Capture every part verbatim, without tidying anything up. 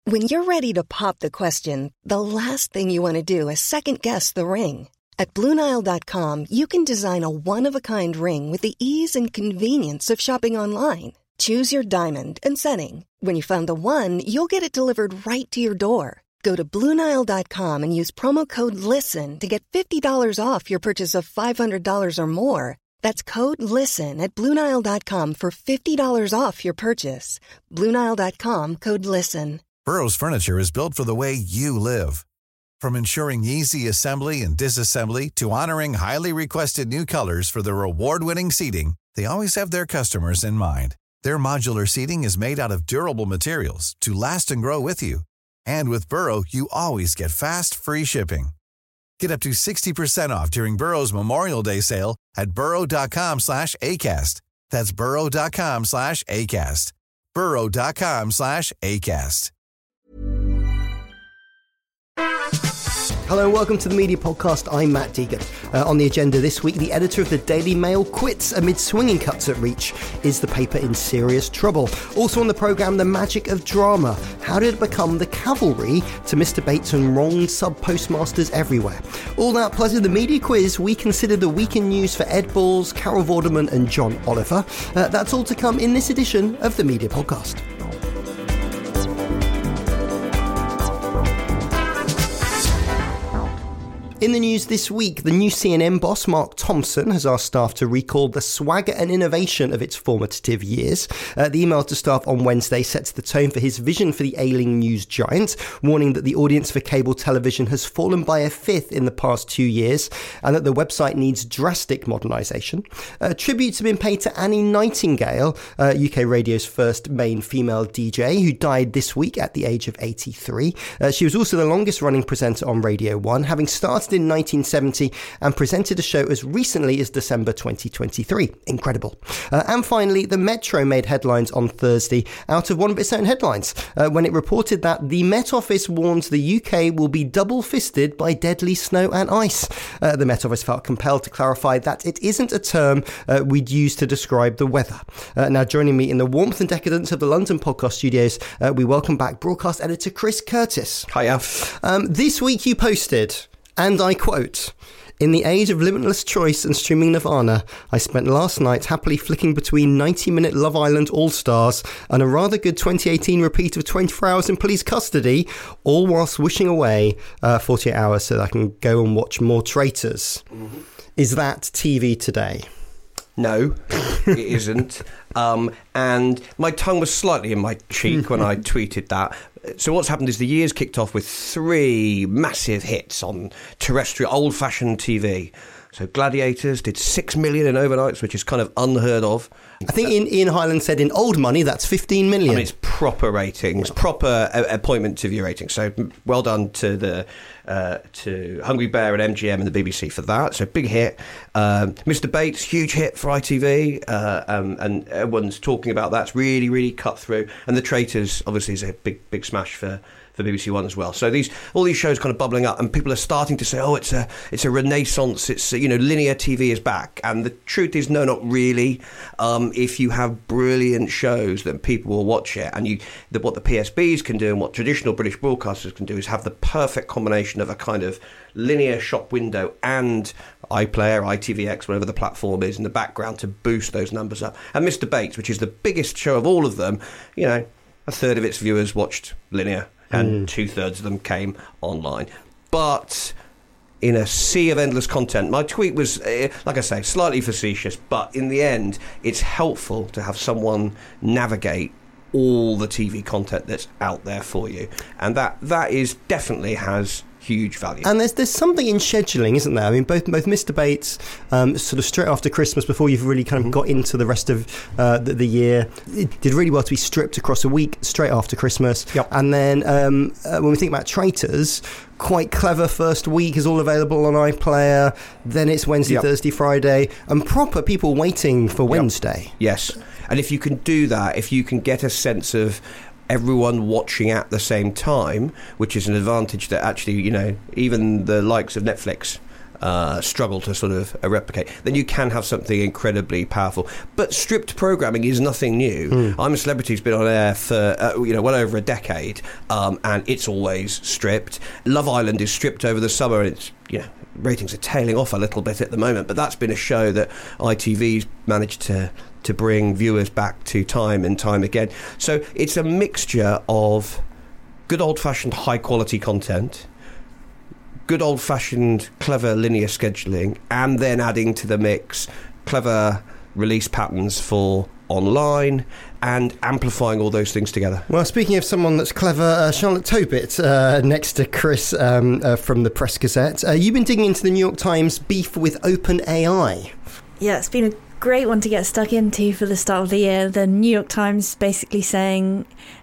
When you're ready to pop the question, the last thing you want to do is second-guess the ring. At Blue Nile dot com, you can design a one-of-a-kind ring with the ease and convenience of shopping online. Choose your diamond and setting. When you find the one, you'll get it delivered right to your door. Go to Blue Nile dot com and use promo code LISTEN to get fifty dollars off your purchase of five hundred dollars or more. That's code LISTEN at Blue Nile dot com for fifty dollars off your purchase. Blue Nile dot com, code LISTEN. Burrow's furniture is built for the way you live. From ensuring easy assembly and disassembly to honoring highly requested new colors for their award-winning seating, they always have their customers in mind. Their modular seating is made out of durable materials to last and grow with you. And with Burrow, you always get fast, free shipping. Get up to sixty percent off during Burrow's Memorial Day sale at burrow.com slash ACAST. That's burrow.com slash ACAST. burrow.com slash ACAST. Hello and welcome to the Media Podcast. I'm Matt Deegan. Uh, on the agenda this week, the editor of the Daily Mail quits amid swinging cuts at Reach. Is the paper in serious trouble? Also on the programme, the magic of drama. How did it become the cavalry to Mister Bates and wrong sub-postmasters everywhere? All that plus in the media quiz, we consider the week in news for Ed Balls, Carol Vorderman and John Oliver. Uh, that's all to come in this edition of the Media Podcast. In the news this week, the new C N N boss, Mark Thompson, has asked staff to recall the swagger and innovation of its formative years. Uh, the email to staff on Wednesday sets the tone for his vision for the ailing news giant, warning that the audience for cable television has fallen by a fifth in the past two years and that the website needs drastic modernisation. Uh, tributes have been paid to Annie Nightingale, uh, U K radio's first main female D J, who died this week at the age of eighty-three. Uh, she was also the longest-running presenter on Radio one, having started in nineteen seventy and presented a show as recently as December twenty twenty-three. Incredible. Uh, and finally, the Metro made headlines on Thursday out of one of its own headlines uh, when it reported that the Met Office warns the U K will be double-fisted by deadly snow and ice. Uh, the Met Office felt compelled to clarify that it isn't a term uh, we'd use to describe the weather. Uh, now, joining me in the warmth and decadence of the London podcast studios, uh, we welcome back broadcast editor Chris Curtis. Hiya. Um, this week you posted, and I quote, "In the age of limitless choice and streaming nirvana, I spent last night happily flicking between ninety-minute Love Island All-Stars and a rather good twenty eighteen repeat of twenty-four hours in police custody, all whilst wishing away uh, forty-eight hours so that I can go and watch more Traitors." Mm-hmm. Is that T V today? No, it isn't. Um, and my tongue was slightly in my cheek when I tweeted that. So what's happened is the year's kicked off with three massive hits on terrestrial, old-fashioned T V. So Gladiators did six million in overnights, which is kind of unheard of. I think Ian, Ian Highland said in old money, that's fifteen million. I mean, it's proper ratings, proper uh, appointment to view ratings. So well done to the uh, to Hungry Bear and M G M and the B B C for that. So big hit. Um, Mister Bates, huge hit for I T V, uh, um, and everyone's talking about that. It's really, really cut through. And The Traitors, obviously, is a big, big smash for. for B B C One as well. So these all these shows kind of bubbling up, and people are starting to say, "Oh, it's a it's a renaissance. It's you know, linear T V is back." And the truth is, no, not really. Um, if you have brilliant shows, then people will watch it. And you, the, what the P S Bs can do, and what traditional British broadcasters can do, is have the perfect combination of a kind of linear shop window and iPlayer, I T V X, whatever the platform is, in the background to boost those numbers up. And Mister Bates, which is the biggest show of all of them, you know, a third of its viewers watched linear. And mm. two-thirds of them came online. But in a sea of endless content, my tweet was, uh, like I say, slightly facetious, but in the end, it's helpful to have someone navigate all the T V content that's out there for you. And that that is definitely has huge value. And there's there's something in scheduling, isn't there? I mean, both both Mister Bates, um, sort of straight after Christmas, before you've really kind of got into the rest of uh, the, the year, it did really well to be stripped across a week straight after Christmas. Yep. And then um, uh, when we think about Traitors, quite clever first week is all available on iPlayer. Then it's Wednesday, yep. Thursday, Friday, and proper people waiting for Wednesday. Yep. Yes. And if you can do that, if you can get a sense of everyone watching at the same time, which is an advantage that actually, you know, even the likes of Netflix uh, struggle to sort of uh, replicate, then you can have something incredibly powerful. But stripped programming is nothing new. Mm. I'm a Celebrity's been on air for uh, you know well over a decade, um, and it's always stripped. Love Island is stripped over the summer, and it's you know ratings are tailing off a little bit at the moment. But that's been a show that I T V's managed to to bring viewers back to time and time again. So it's a mixture of good old-fashioned high-quality content, good old-fashioned clever linear scheduling, and then adding to the mix clever release patterns for online and amplifying all those things together. Well, speaking of someone that's clever, uh, Charlotte Tobit, uh, next to Chris um, uh, from the Press Gazette, uh, you've been digging into the New York Times beef with OpenAI. Yeah, it's been a great one to get stuck into for the start of the year. The New York Times basically saying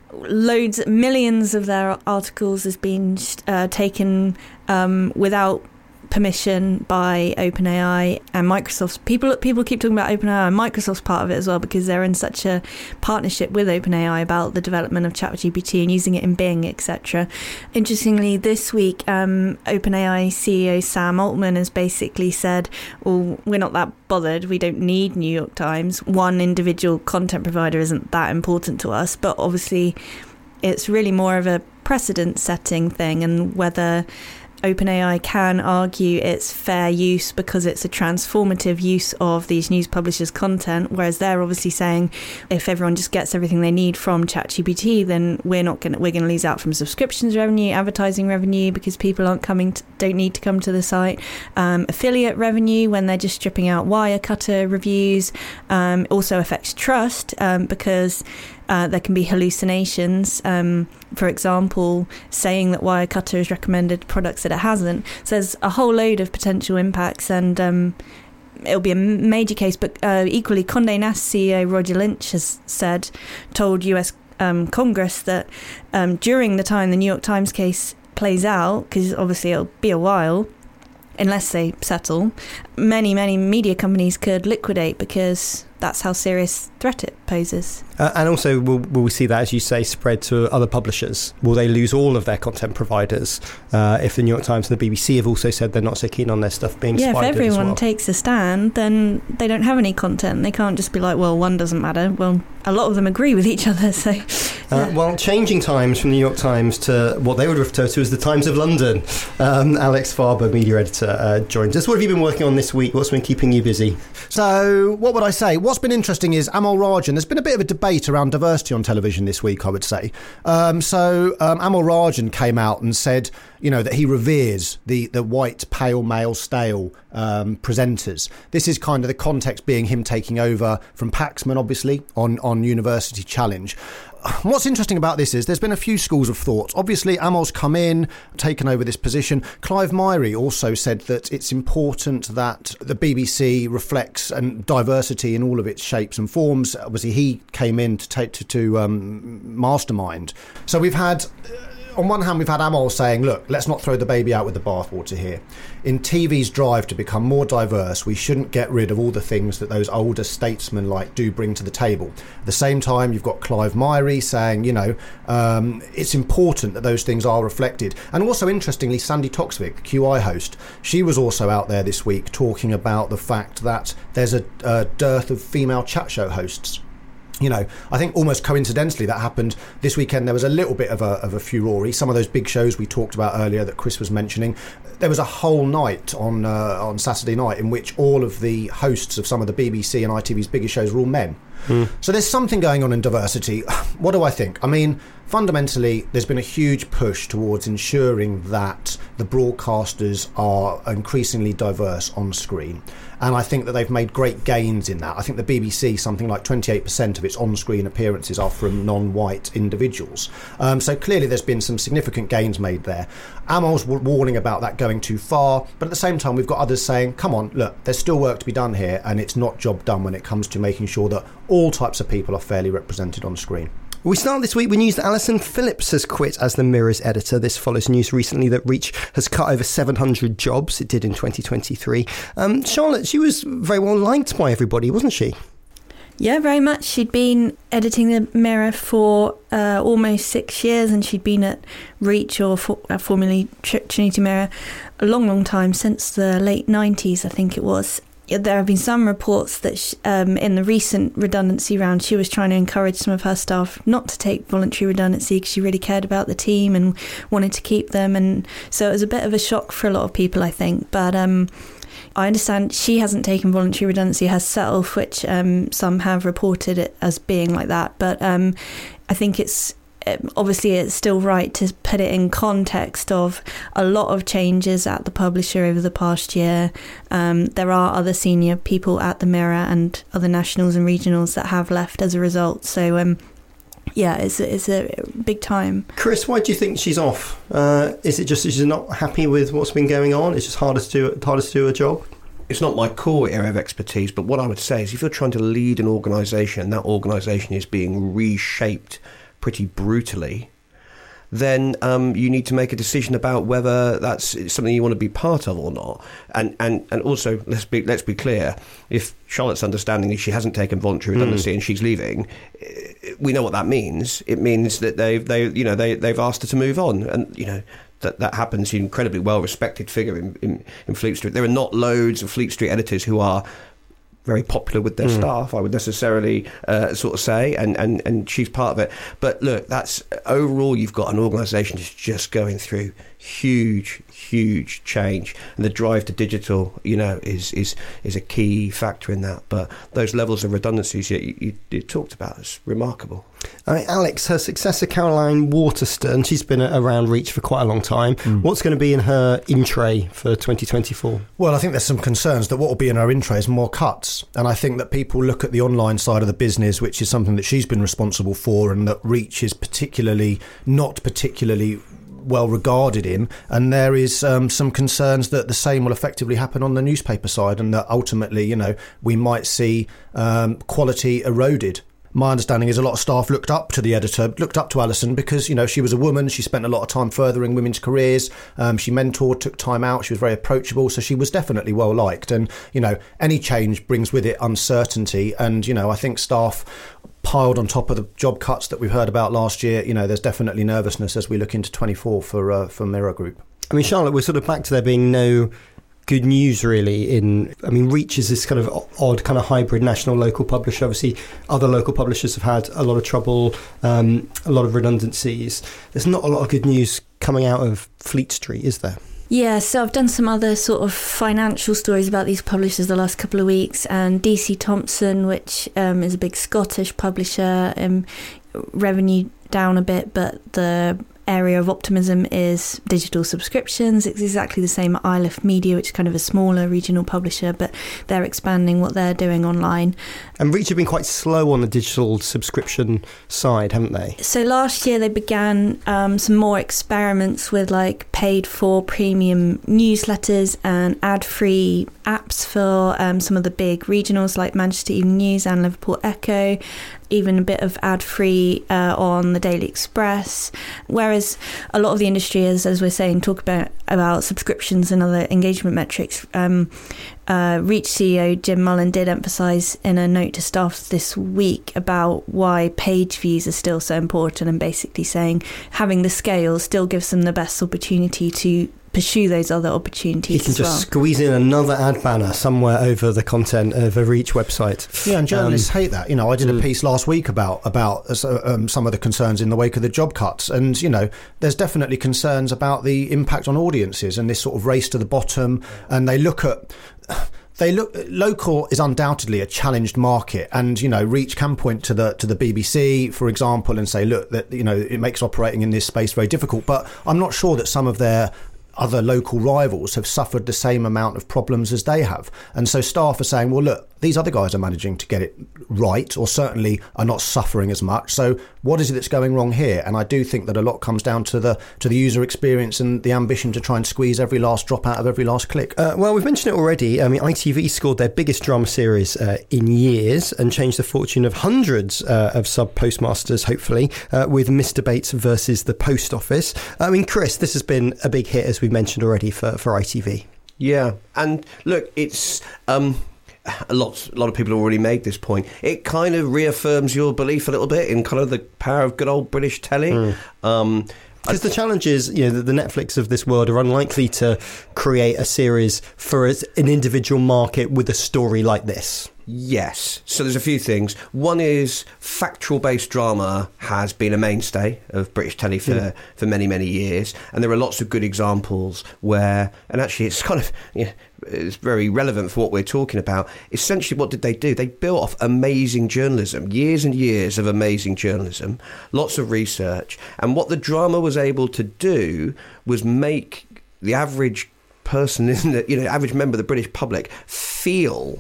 loads, millions of their articles has been uh, taken um, without permission by OpenAI and Microsoft. People people keep talking about OpenAI, and Microsoft's part of it as well, because they're in such a partnership with OpenAI about the development of ChatGPT and using it in Bing, et cetera. Interestingly, this week, um, OpenAI C E O Sam Altman has basically said, well, we're not that bothered. We don't need New York Times. One individual content provider isn't that important to us, but obviously it's really more of a precedent-setting thing, and whether OpenAI can argue it's fair use because it's a transformative use of these news publishers' content, whereas they're obviously saying if everyone just gets everything they need from ChatGPT, then we're not going we're going to lose out from subscriptions revenue, advertising revenue because people aren't coming to, don't need to come to the site, um, affiliate revenue when they're just stripping out Wirecutter reviews. Um, also affects trust um, because Uh, there can be hallucinations. Um, for example, saying that Wirecutter has recommended products that it hasn't. So there's a whole load of potential impacts, and um, it'll be a major case. But uh, equally, Condé Nast C E O Roger Lynch has said, told U S um, Congress that um, during the time the New York Times case plays out, because obviously it'll be a while, unless they settle, many, many media companies could liquidate because that's how serious threat it poses. Uh, and also, will, will we see that, as you say, spread to other publishers? Will they lose all of their content providers uh, if the New York Times and the B B C have also said they're not so keen on their stuff being yeah, spidered as well? Yeah, if everyone takes a stand, then they don't have any content. They can't just be like, well, one doesn't matter. Well, a lot of them agree with each other, so... Yeah. Uh, well, changing times from the New York Times to what they would refer to as the Times of London. Um, Alex Farber, media editor, uh, joins us. What have you been working on this week? What's been keeping you busy? So, what would I say? What's been interesting is Amol Rajan. There's been a bit of a debate around diversity on television this week, I would say. Um, so, um, Amol Rajan came out and said, you know, that he reveres the, the white, pale, male, stale um, presenters. This is kind of the context being him taking over from Paxman, obviously, on, on University Challenge. What's interesting about this is there's been a few schools of thought. Obviously, Amol's come in, taken over this position. Clive Myrie also said that it's important that the B B C reflects and diversity in all of its shapes and forms. Obviously, he came in to take to, to um, mastermind. So we've had... On one hand, we've had Amol saying, look, let's not throw the baby out with the bathwater here. In T V's drive to become more diverse, we shouldn't get rid of all the things that those older statesmen like do bring to the table. At the same time, you've got Clive Myrie saying, you know, um, it's important that those things are reflected. And also, interestingly, Sandy Toksvig, Q I host, she was also out there this week talking about the fact that there's a, a dearth of female chat show hosts. You know, I think almost coincidentally that happened this weekend. There was a little bit of a, of a furore. Some of those big shows we talked about earlier that Chris was mentioning, there was a whole night on uh, on Saturday night in which all of the hosts of some of the B B C and I T V's biggest shows were all men. Mm. So there's something going on in diversity. What do I think? I mean, fundamentally, there's been a huge push towards ensuring that the broadcasters are increasingly diverse on screen. And I think that they've made great gains in that. I think the B B C, something like twenty-eight percent of its on-screen appearances are from non-white individuals. Um, so clearly there's been some significant gains made there. Amol's warning about that going too far, but at the same time we've got others saying, come on, look, there's still work to be done here, and it's not job done when it comes to making sure that all types of people are fairly represented on screen. We start this week with news that Alison Phillips has quit as the Mirror's editor. This follows news recently that Reach has cut over seven hundred jobs. It did in twenty twenty-three. Um, Charlotte, she was very well liked by everybody, wasn't she? Yeah, very much. She'd been editing the Mirror for uh, almost six years, and she'd been at Reach, or for, uh, formerly Trinity Mirror, a long, long time, since the late nineties, I think it was. There have been some reports that she, um, in the recent redundancy round, she was trying to encourage some of her staff not to take voluntary redundancy because she really cared about the team and wanted to keep them. And so it was a bit of a shock for a lot of people, I think. But um, I understand she hasn't taken voluntary redundancy herself, which um, some have reported it as being like that. But um, I think it's obviously it's still right to put it in context of a lot of changes at the publisher over the past year. Um, there are other senior people at the Mirror and other nationals and regionals that have left as a result. So um, yeah, it's a, it's a big time. Chris, why do you think she's off? Uh, is it just that she's not happy with what's been going on? It's just harder to do, harder to do her job? It's not my core area of expertise, but what I would say is if you're trying to lead an organisation, that organisation is being reshaped pretty brutally, then um, you need to make a decision about whether that's something you want to be part of or not. And and, and also, let's be let's be clear, if Charlotte's understanding is she hasn't taken voluntary redundancy mm. and she's leaving, we know what that means. It means that they've they you know they they've asked her to move on, and you know that that happens. She's an incredibly well respected figure in, in in Fleet Street. There are not loads of Fleet Street editors who are very popular with their mm. staff, I would necessarily uh, sort of say, and, and, and she's part of it. But look, that's overall, you've got an organisation that's just going through huge, huge change, and the drive to digital, you know, is is is a key factor in that. But those levels of redundancies you, you, you talked about is remarkable. I mean, Alex, her successor Caroline Waterston, she's been around Reach for quite a long time. Mm. What's going to be in her in tray for twenty twenty-four? Well, I think there's some concerns that what will be in her in tray is more cuts. And I think that people look at the online side of the business, which is something that she's been responsible for, and that Reach is particularly not particularly well regarded in, and there is um, some concerns that the same will effectively happen on the newspaper side, and that ultimately, you know, we might see um, quality eroded. My understanding is a lot of staff looked up to the editor, looked up to Alison because, you know, she was a woman. She spent a lot of time furthering women's careers. Um, she mentored, took time out. She was very approachable. So she was definitely well liked. And, you know, any change brings with it uncertainty. And, you know, I think staff piled on top of the job cuts that we've heard about last year, you know, there's definitely nervousness as we look into twenty-four for uh, for Mirror Group. I mean, Charlotte, we're sort of back to there being no good news really in, I mean, Reach is this kind of odd kind of hybrid national local publisher. Obviously other local publishers have had a lot of trouble, um, a lot of redundancies. There's not a lot of good news coming out of Fleet Street, is there? Yeah, so I've done some other sort of financial stories about these publishers the last couple of weeks, and D C Thomson, which um, is a big Scottish publisher, um, revenue down a bit, but the area of optimism is digital subscriptions. It's exactly the same at Isle of Media, which is kind of a smaller regional publisher, but they're expanding what they're doing online. And Reach have been quite slow on the digital subscription side, haven't they? So last year they began um, some more experiments with like paid for premium newsletters and ad-free apps for um, some of the big regionals like Manchester Evening News and Liverpool Echo, even a bit of ad-free uh, on the Daily Express. Whereas a lot of the industry is, as we're saying, talk about, about subscriptions and other engagement metrics. Um, uh, Reach C E O Jim Mullen did emphasise in a note to staff this week about why page views are still so important, and basically saying having the scale still gives them the best opportunity to pursue those other opportunities. You can as just well. squeeze in another ad banner somewhere over the content of a Reach website. Yeah, and journalists um, hate that. You know, I did a mm. piece last week about about uh, um, some of the concerns in the wake of the job cuts, and you know, there's definitely concerns about the impact on audiences and this sort of race to the bottom. And they look at. They look local is undoubtedly a challenged market, and you know, Reach can point to the to the B B C, for example, and say, look, that you know, it makes operating in this space very difficult. But I'm not sure that some of their other local rivals have suffered the same amount of problems as they have. And so staff are saying, well, look, these other guys are managing to get it right, or certainly are not suffering as much. So what is it that's going wrong here? And I do think that a lot comes down to the to the user experience and the ambition to try and squeeze every last drop out of every last click. Uh, well, we've mentioned it already. I mean, I T V scored their biggest drama series uh, in years and changed the fortune of hundreds uh, of sub-postmasters, hopefully, uh, with Mister Bates versus the Post Office. I mean, Chris, this has been a big hit, as we've mentioned already, for, for I T V. Yeah, and look, it's... Um, a lot, a lot of people have already made this point. It kind of reaffirms your belief a little bit in kind of the power of good old British telly. Mm. Um, Because the challenge is, you know, the Netflix of this world are unlikely to create a series for an individual market with a story like this. Yes. So there's a few things. One is factual-based drama has been a mainstay of British telly for, yeah. for many, many years. And there are lots of good examples where, and actually it's kind of, you know, it's very relevant for what we're talking about. Essentially, what did they do? They built off amazing journalism, years and years of amazing journalism, lots of research. And what the drama was able to do was make the average person, in the, you know, average member of the British public feel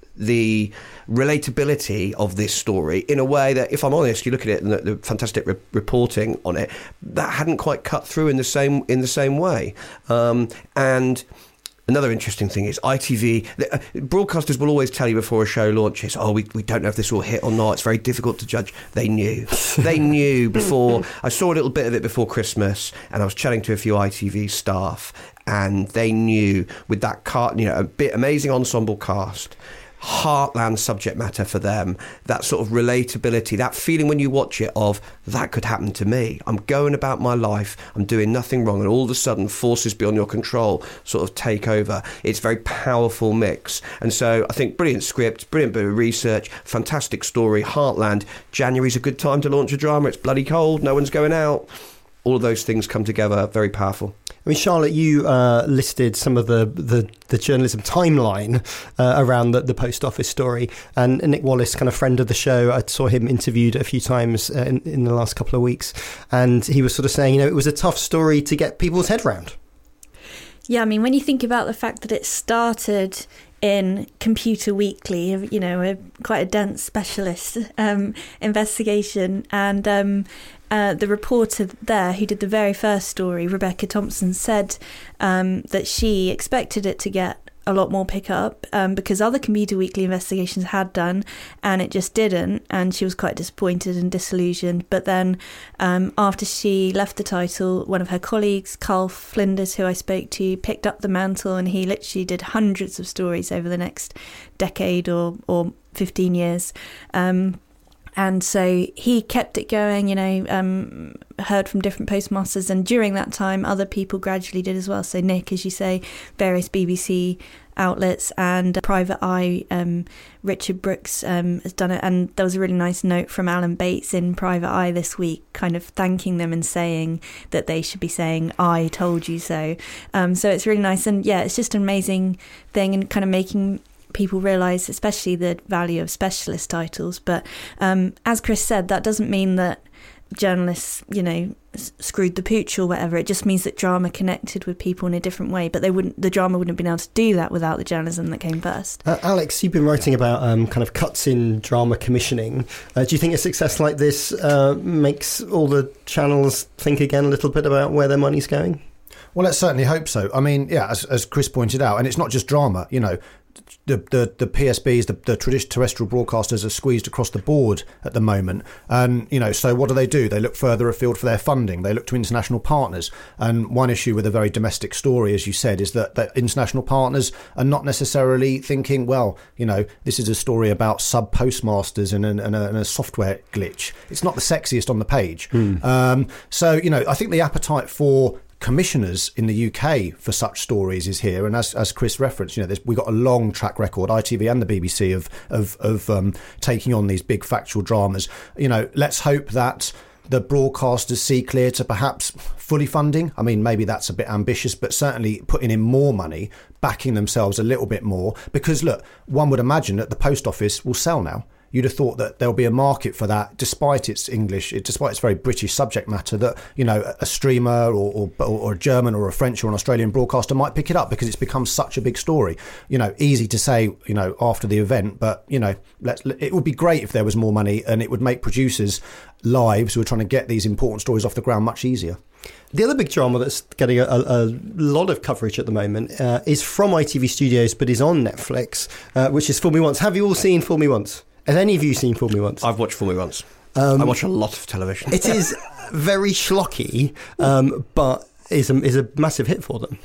the relatability of this story in a way that, if I'm honest, you look at it and the, the fantastic re- reporting on it, that hadn't quite cut through in the same in the same way. Um, and another interesting thing is I T V. The, uh, broadcasters will always tell you before a show launches, "Oh, we we don't know if this will hit or not. It's very difficult to judge." They knew. They knew before. I saw a little bit of it before Christmas, and I was chatting to a few I T V staff, and they knew with that car, you know, a bit amazing ensemble cast. Heartland subject matter for them, that sort of relatability, that feeling when you watch it of that could happen to me. I'm going about my life, I'm doing nothing wrong, and all of a sudden forces beyond your control sort of take over. It's a very powerful mix. And so I think brilliant script, brilliant bit of research, fantastic story, Heartland. January's a good time to launch a drama. It's bloody cold, no one's going out. All of those things come together, very powerful. I mean, Charlotte, you uh, listed some of the, the, the journalism timeline uh, around the, the post office story. And Nick Wallace, kind of friend of the show, I saw him interviewed a few times uh, in, in the last couple of weeks. And he was sort of saying, you know, it was a tough story to get people's head round. Yeah, I mean, when you think about the fact that it started in Computer Weekly, you know, a, quite a dense specialist um, investigation, and um, uh, the reporter there who did the very first story, Rebecca Thompson, said um, that she expected it to get a lot more pickup um, because other Computer Weekly investigations had done, and it just didn't, and she was quite disappointed and disillusioned. But then um, after she left the title, one of her colleagues, Carl Flinders, who I spoke to, picked up the mantle, and he literally did hundreds of stories over the next decade or, or fifteen years. Um, And so he kept it going, you know, um, heard from different postmasters. And during that time, other people gradually did as well. So Nick, as you say, various B B C outlets, and Private Eye, um, Richard Brooks um, has done it. And there was a really nice note from Alan Bates in Private Eye this week, kind of thanking them and saying that they should be saying, "I told you so." Um, so it's really nice. And yeah, it's just an amazing thing, and kind of making people realise especially the value of specialist titles. But um, as Chris said, that doesn't mean that journalists, you know, s- screwed the pooch or whatever. It just means that drama connected with people in a different way. But they wouldn't, the drama wouldn't have been able to do that without the journalism that came first. Uh, Alex, you've been writing about um, kind of cuts in drama commissioning. Uh, do you think a success like this uh, makes all the channels think again a little bit about where their money's going? Well, let's certainly hope so. I mean, yeah, as, as Chris pointed out, and it's not just drama, you know, The, the the P S Bs, the, the traditional terrestrial broadcasters are squeezed across the board at the moment. And, you know, so what do they do? They look further afield for their funding. They look to international partners. And one issue with a very domestic story, as you said, is that, that international partners are not necessarily thinking, well, you know, this is a story about sub-postmasters and, and, and, a, and a software glitch. It's not the sexiest on the page. Mm. Um, so, you know, I think the appetite for commissioners in the U K for such stories is here, and as as Chris referenced, you know, we've got a long track record, I T V and the B B C, of of of um, taking on these big factual dramas. You know, let's hope that the broadcasters see clear to perhaps fully funding. I mean, maybe that's a bit ambitious, but certainly putting in more money, backing themselves a little bit more, because look, one would imagine that the post office will sell now. You'd have thought that there'll be a market for that, despite its English, despite its very British subject matter, that, you know, a streamer or, or, or a German or a French or an Australian broadcaster might pick it up because it's become such a big story. You know, easy to say, you know, after the event, but, you know, let's, it would be great if there was more money, and it would make producers' lives who are trying to get these important stories off the ground much easier. The other big drama that's getting a, a lot of coverage at the moment uh, is from I T V Studios, but is on Netflix, uh, which is Fool Me Once. Have you all seen Fool Me Once? Has any of you seen Fool Me Once? I've watched Fool Me Once. Um, I watch a lot of television. It is very schlocky, um, but is a, is a massive hit for them.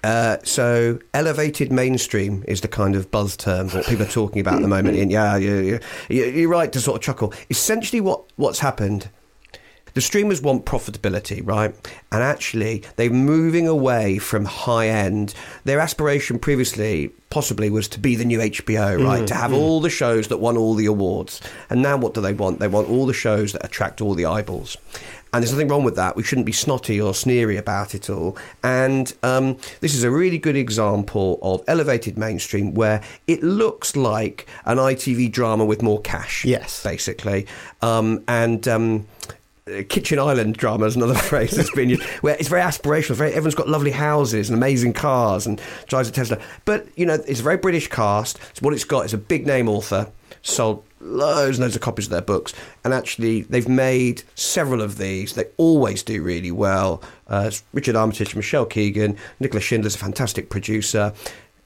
Uh, so elevated mainstream is the kind of buzz term that people are talking about at the moment. And yeah, yeah, yeah, you're right to sort of chuckle. Essentially, what what's happened. The streamers want profitability, right? And actually, they're moving away from high end. Their aspiration previously possibly was to be the new H B O, right? Mm, to have mm. all the shows that won all the awards. And now what do they want? They want all the shows that attract all the eyeballs. And there's nothing wrong with that. We shouldn't be snotty or sneery about it all. And um, this is a really good example of elevated mainstream where it looks like an I T V drama with more cash. Yes. Basically. Um, and... Um, Kitchen Island drama is another phrase that's been used, where it's very aspirational. Very, everyone's got lovely houses and amazing cars and drives a Tesla. But, you know, it's a very British cast. So what it's got is a big name author, sold loads and loads of copies of their books. And actually, they've made several of these. They always do really well. Uh, Richard Armitage, Michelle Keegan, Nicola Schindler's a fantastic producer.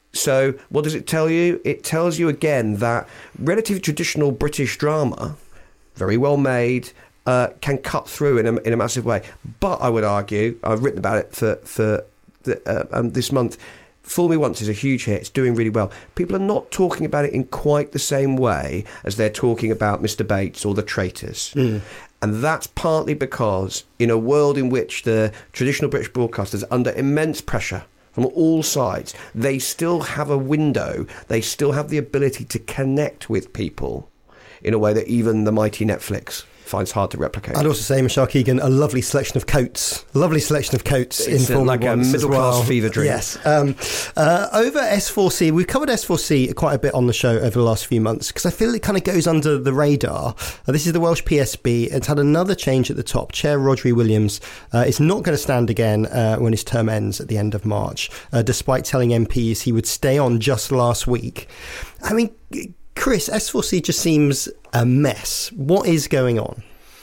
So what does it tell you? It tells you, again, that relatively traditional British drama, very well made, Uh, can cut through in a, in a massive way. But I would argue, I've written about it for, for the, uh, um, this month, Fool Me Once is a huge hit. It's doing really well. People are not talking about it in quite the same way as they're talking about Mister Bates or The Traitors. Mm. And that's partly because in a world in which the traditional British broadcasters are under immense pressure from all sides, they still have a window. They still have the ability to connect with people in a way that even the mighty Netflix finds hard to replicate. I'd also say, Michelle Keegan, a lovely selection of coats. A lovely selection of coats it's in Fool Me like Once a middle-class well. fever dream. Yes. Um, uh, over S four C, we've covered S four C quite a bit on the show over the last few months because I feel it kind of goes under the radar. Uh, this is the Welsh P S B. It's had another change at the top. Chair Rhodri Williams uh, is not going to stand again uh, when his term ends at the end of March, uh, despite telling M Ps he would stay on just last week. I mean, Chris, S four C just seems a mess. What is going on?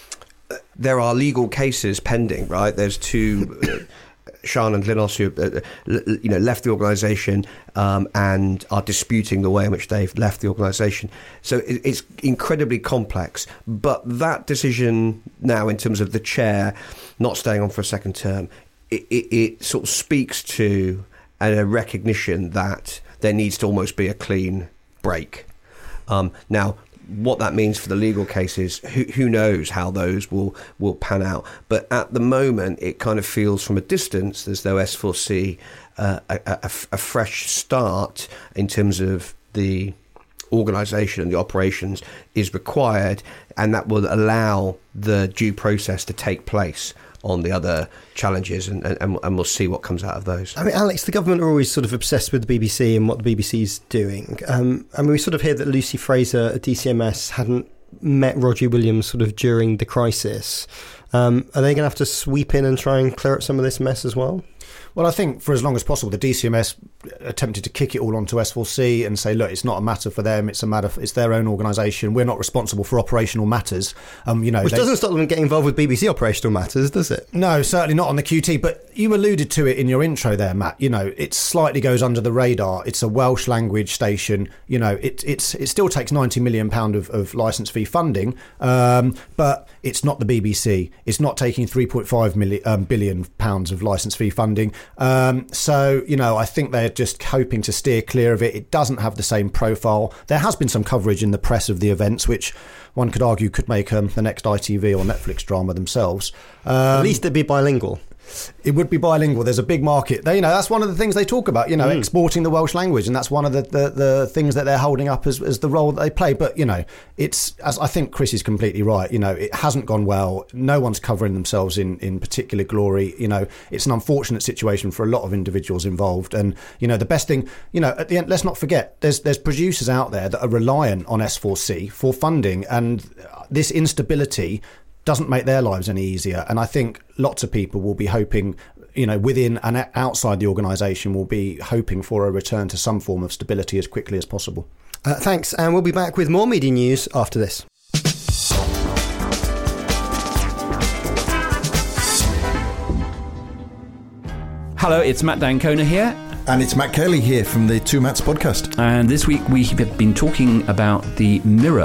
There are legal cases pending, right? There's two, uh, Sian and Glynos, who uh, l- you know left the organisation um, and are disputing the way in which they've left the organisation. So it, it's incredibly complex. But that decision now, in terms of the chair not staying on for a second term, it, it, it sort of speaks to a recognition that there needs to almost be a clean break. Um, now. What that means for the legal cases, who, who knows how those will, will pan out. But at the moment, it kind of feels from a distance as though S four C, uh, a, a, a fresh start in terms of the organisation and the operations is required, and that will allow the due process to take place on the other challenges, and, and, and we'll see what comes out of those. I mean, Alex, the government are always sort of obsessed with the B B C and what the B B C's doing. Um, I mean, we sort of hear that Lucy Fraser at D C M S hadn't met Rhodri Williams sort of during the crisis. Um, are they going to have to sweep in and try and clear up some of this mess as well? Well, I think for as long as possible, the D C M S attempted to kick it all onto S four C and say, look, it's not a matter for them. It's a matter. For, it's their own organisation. We're not responsible for operational matters. Um, you know, Which they, doesn't stop them getting involved with B B C operational matters, does it? No, certainly not on the Q T. But you alluded to it in your intro there, Matt. You know, it slightly goes under the radar. It's a Welsh language station. You know, it it's it still takes ninety million pounds of, of licence fee funding, um, but it's not the B B C. It's not taking three point five million um, billion pounds of licence fee funding. Um, so, you know, I think they're just hoping to steer clear of it. It doesn't have the same profile. There has been some coverage in the press of the events, which one could argue could make um, the next I T V or Netflix drama themselves. Um, At least they'd be bilingual. It would be bilingual. There's a big market. They, you know, that's one of the things they talk about, you know, mm. exporting the Welsh language. And that's one of the, the, the things that they're holding up as, as the role that they play. But, you know, it's, as I think Chris is completely right, you know, it hasn't gone well. No one's covering themselves in, in particular glory. You know, it's an unfortunate situation for a lot of individuals involved. And, you know, the best thing, you know, at the end, let's not forget, there's, there's producers out there that are reliant on S four C for funding. And this instability doesn't make their lives any easier. And I think lots of people will be hoping, you know, within and outside the organisation will be hoping for a return to some form of stability as quickly as possible. Uh, thanks. And we'll be back with more media news after this. Hello, it's Matt Dancona here. And it's Matt Kelly here from the Two Matts podcast. And this week we have been talking about the Mirror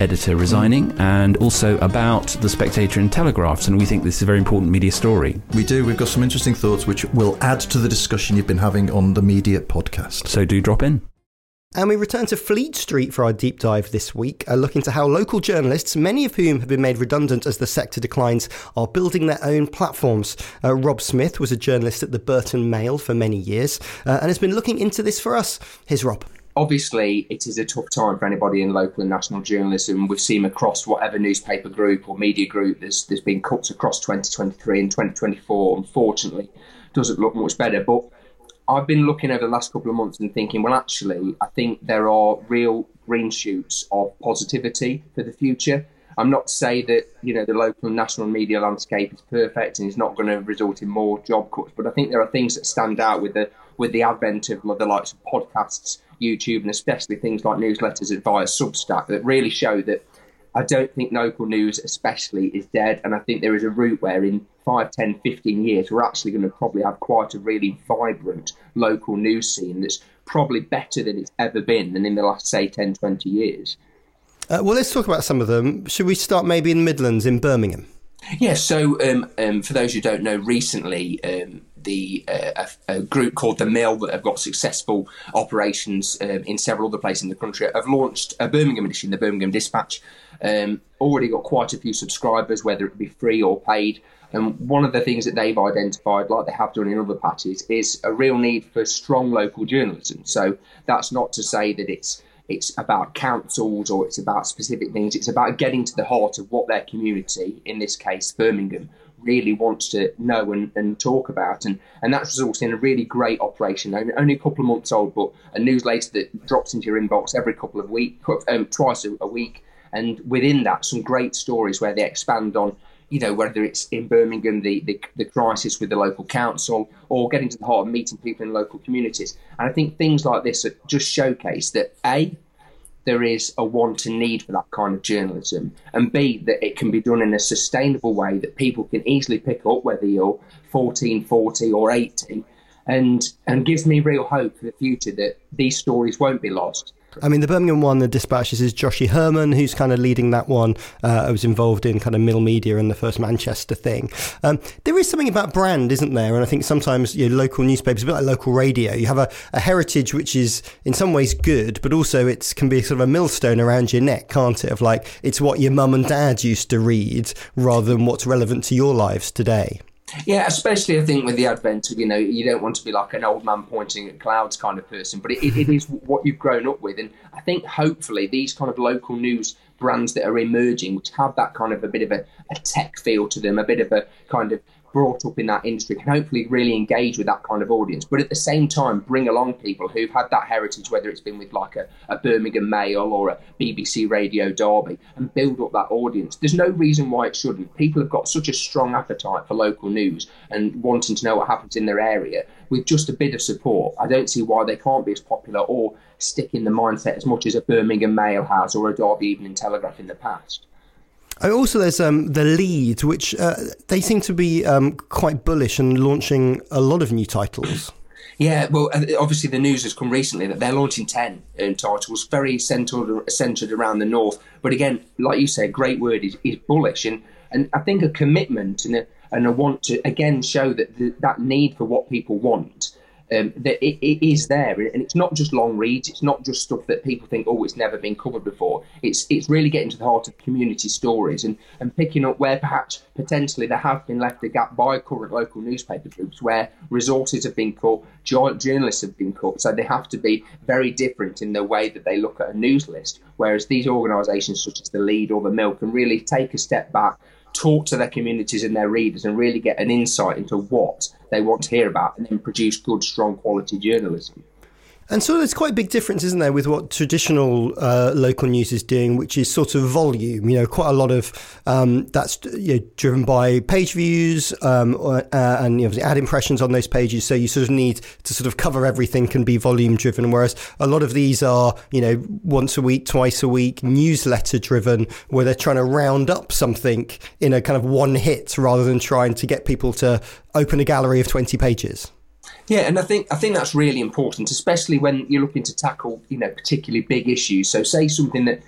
editor resigning, and also about the Spectator and Telegraphs, and we think this is a very important media story. We do. We've got some interesting thoughts which will add to the discussion you've been having on the Media podcast. So do drop in. And we return to Fleet Street for our deep dive this week, uh, looking to how local journalists, many of whom have been made redundant as the sector declines, are building their own platforms. Uh, Rob Smith was a journalist at the Burton Mail for many years uh, and has been looking into this for us. Here's Rob. Obviously, it is a tough time for anybody in local and national journalism. We've seen across whatever newspaper group or media group, there's, there's been cuts across twenty twenty-three and twenty twenty-four. Unfortunately, doesn't look much better. But I've been looking over the last couple of months and thinking, well, actually, I think there are real green shoots of positivity for the future. I'm not to say that, you know, the local and national media landscape is perfect and is not going to result in more job cuts, but I think there are things that stand out with the with the advent of the likes of podcasts, YouTube, and especially things like newsletters via Substack that really show that I don't think local news especially is dead, and I think there is a route where in five, ten, fifteen years we're actually going to probably have quite a really vibrant local news scene that's probably better than it's ever been than in the last, say, ten, twenty years. Uh, well, let's talk about some of them. Should we start maybe in the Midlands, in Birmingham? Yeah, so um, um, for those who don't know, recently um, the uh, a, a group called The Mill that have got successful operations um, in several other places in the country have launched a Birmingham edition, the Birmingham Dispatch. Um, already got quite a few subscribers, whether it be free or paid. And one of the things that they've identified, like they have done in other patches, is a real need for strong local journalism. So that's not to say that it's it's about councils or it's about specific things. It's about getting to the heart of what their community, in this case Birmingham, really wants to know and, and talk about. And, and that's resulted in a really great operation. Only a couple of months old, but a newsletter that drops into your inbox every couple of weeks, um, twice a, a week. And within that, some great stories where they expand on, you know, whether it's in Birmingham, the, the, the crisis with the local council, or getting to the heart of meeting people in local communities. And I think things like this just showcase that, A, there is a want and need for that kind of journalism, and B, that it can be done in a sustainable way that people can easily pick up, whether you're fourteen, forty or eighty, and, and gives me real hope for the future that these stories won't be lost. I mean, the Birmingham one, the Dispatches, is Joshie Herman, who's kind of leading that one. Uh, I was involved in kind of Mill Media and the first Manchester thing. Um, there is something about brand, isn't there? And I think sometimes, you know, local newspapers, a bit like local radio, you have a, a heritage which is in some ways good, but also it can be sort of a millstone around your neck, can't it? Of like, it's what your mum and dad used to read rather than what's relevant to your lives today. Yeah, especially I think with the advent of, you know, you don't want to be like an old man pointing at clouds kind of person, but it, it is what you've grown up with. And I think hopefully these kind of local news brands that are emerging, which have that kind of a bit of a, a tech feel to them, a bit of a kind of brought up in that industry, can hopefully really engage with that kind of audience, but at the same time bring along people who've had that heritage, whether it's been with like a, a Birmingham Mail or a B B C Radio Derby, and build up that audience. There's no reason why it shouldn't. People have got such a strong appetite for local news and wanting to know what happens in their area. With just a bit of support, I don't see why they can't be as popular or stick in the mindset as much as a Birmingham Mail has or a Derby Evening Telegraph in the past. Also, there's um, the Lead, which uh, they seem to be um, quite bullish and launching a lot of new titles. Yeah, well, obviously the news has come recently that they're launching ten um, titles, very centred centred around the north. But again, like you said, great word is, is bullish, and and I think a commitment and a and a want to again show that the, that need for what people want. Um, that it, it is there, and it's not just long reads. It's not just stuff that people think, oh, it's never been covered before. It's it's really getting to the heart of community stories and, and picking up where perhaps potentially there have been left a gap by current local newspaper groups, where resources have been cut, journalists have been cut, so they have to be very different in the way that they look at a news list. Whereas these organisations such as the Lead or the Mill can really take a step back, talk to their communities and their readers, and really get an insight into what they want to hear about, and then produce good, strong quality journalism. And so there's quite a big difference, isn't there, with what traditional uh, local news is doing, which is sort of volume. You know, quite a lot of um, that's you know, driven by page views um, uh, and you know, ad impressions on those pages. So you sort of need to sort of cover everything, can be volume driven. Whereas a lot of these are, you know, once a week, twice a week, newsletter driven, where they're trying to round up something in a kind of one hit rather than trying to get people to open a gallery of twenty pages. Yeah, and I think I think that's really important, especially when you're looking to tackle, you know, particularly big issues. So say something that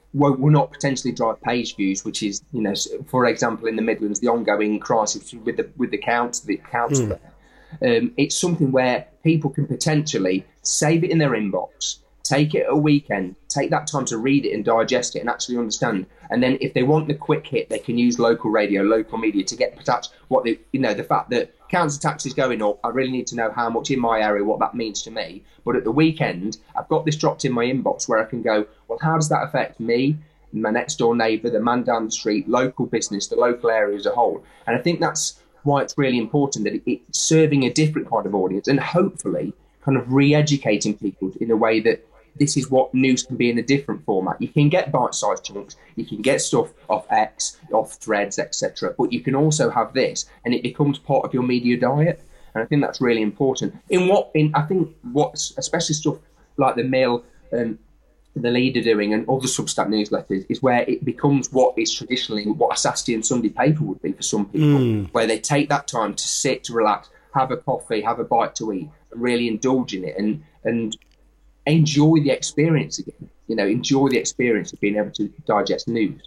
will, will not potentially drive page views, which is, you know, for example, in the Midlands, the ongoing crisis with the with the council, the council mm. there. Um, it's something where people can potentially save it in their inbox, take it a weekend, take that time to read it and digest it and actually understand. And then if they want the quick hit, they can use local radio, local media to get perhaps what they, you know, the fact that council tax is going up, I really need to know how much in my area, what that means to me. But at the weekend, I've got this dropped in my inbox where I can go, well, how does that affect me, my next door neighbour, the man down the street, local business, the local area as a whole? And I think that's why it's really important that it's serving a different kind of audience and hopefully kind of re-educating people in a way that this is what news can be in a different format. You can get bite-sized chunks, you can get stuff off X, off Threads, et cetera, but you can also have this, and it becomes part of your media diet. And I think that's really important. In what, in I think what's especially stuff like the Mail and the Leader doing and other Substack newsletters is where it becomes what is traditionally what a Saturday and Sunday paper would be for some people, mm. where they take that time to sit, to relax, have a coffee, have a bite to eat, and really indulge in it and and. enjoy the experience again, you know, enjoy the experience of being able to digest news.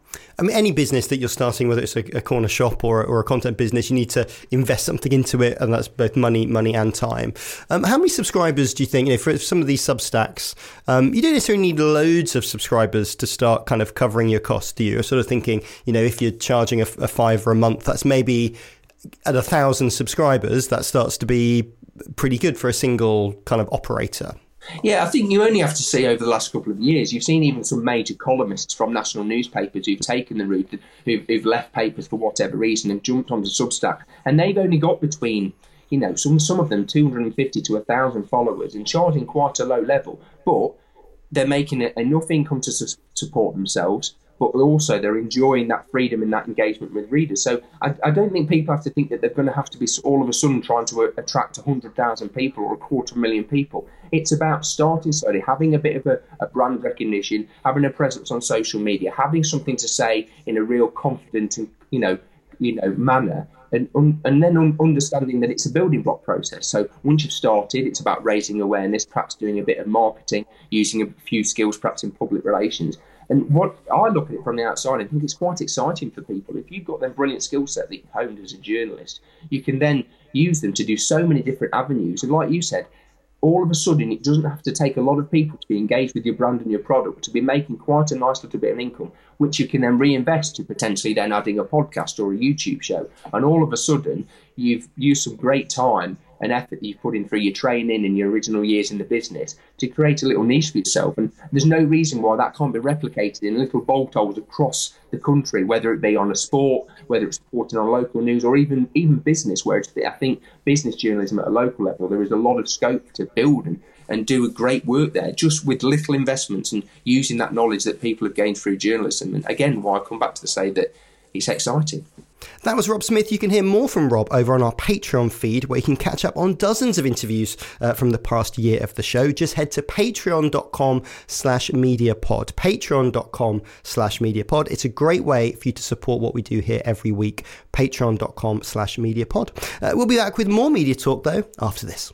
I mean, any business that you're starting, whether it's a, a corner shop or, or a content business, you need to invest something into it, and that's both money, money and time. Um, how many subscribers do you think, you know, for some of these Substacks, um, you don't necessarily need loads of subscribers to start kind of covering your costs, do you? You're sort of thinking, you know, if you're charging a, a fiver a month, that's maybe at a thousand subscribers, that starts to be pretty good for a single kind of operator. Yeah, I think you only have to see over the last couple of years, you've seen even some major columnists from national newspapers who've taken the route, who've, who've left papers for whatever reason and jumped onto Substack. And they've only got between, you know, some some of them two hundred fifty to one thousand followers and charging quite a low level. But they're making enough income to su- support themselves, but also they're enjoying that freedom and that engagement with readers. So I, I don't think people have to think that they're going to have to be all of a sudden trying to attract one hundred thousand people or a quarter million people. It's about starting slowly, having a bit of a, a brand recognition, having a presence on social media, having something to say in a real confident and, you know, you know, manner. And un, and then un, understanding that it's a building block process. So once you've started, it's about raising awareness, perhaps doing a bit of marketing, using a few skills, perhaps in public relations. And what I look at it from the outside, I think it's quite exciting for people. If you've got that brilliant skill set that you've honed as a journalist, you can then use them to do so many different avenues. And like you said, all of a sudden, it doesn't have to take a lot of people to be engaged with your brand and your product to be making quite a nice little bit of income, which you can then reinvest to potentially then adding a podcast or a YouTube show. And all of a sudden, you've used some great time and effort that you've put in through your training and your original years in the business to create a little niche for yourself. And there's no reason why that can't be replicated in little bolt holes across the country, whether it be on a sport, whether it's reporting on local news, or even even business, where it's, I think business journalism at a local level, there is a lot of scope to build and, and do a great work there, just with little investments and using that knowledge that people have gained through journalism. And again, why I come back to say that it's exciting. That was Rob Smith. You can hear more from Rob over on our Patreon feed, where you can catch up on dozens of interviews uh, from the past year of the show. Just head to patreon.com slash mediapod. Patreon.com slash mediapod. It's a great way for you to support what we do here every week. Patreon.com slash mediapod. Uh, we'll be back with more media talk, though, after this.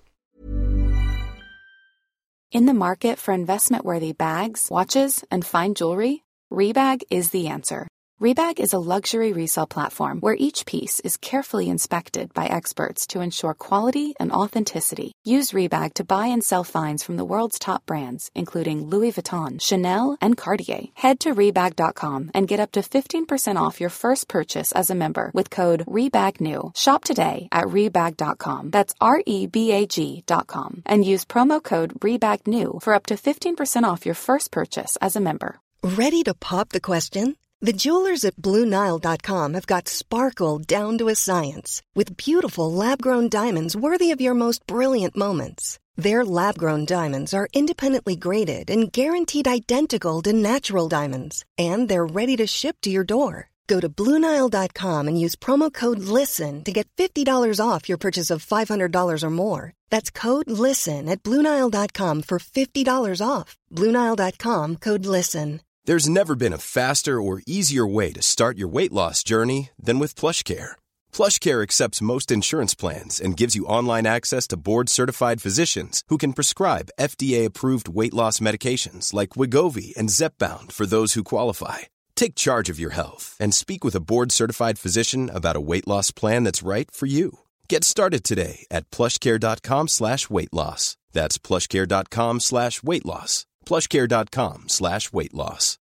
In the market for investment-worthy bags, watches, and fine jewelry, Rebag is the answer. Rebag is a luxury resale platform where each piece is carefully inspected by experts to ensure quality and authenticity. Use Rebag to buy and sell finds from the world's top brands, including Louis Vuitton, Chanel, and Cartier. Head to Rebag dot com and get up to fifteen percent off your first purchase as a member with code REBAGNEW. Shop today at Rebag dot com. That's R E B A G dot com. And use promo code REBAGNEW for up to fifteen percent off your first purchase as a member. Ready to pop the question? The jewelers at Blue Nile dot com have got sparkle down to a science with beautiful lab-grown diamonds worthy of your most brilliant moments. Their lab-grown diamonds are independently graded and guaranteed identical to natural diamonds, and they're ready to ship to your door. Go to Blue Nile dot com and use promo code LISTEN to get fifty dollars off your purchase of five hundred dollars or more. That's code LISTEN at Blue Nile dot com for fifty dollars off. Blue Nile dot com, code LISTEN. There's never been a faster or easier way to start your weight loss journey than with PlushCare. PlushCare accepts most insurance plans and gives you online access to board-certified physicians who can prescribe F D A-approved weight loss medications like Wegovy and Zepbound for those who qualify. Take charge of your health and speak with a board-certified physician about a weight loss plan that's right for you. Get started today at plushcare.com slash weight loss. That's plushcare.com slash weight loss. plushcare.com slash weight loss.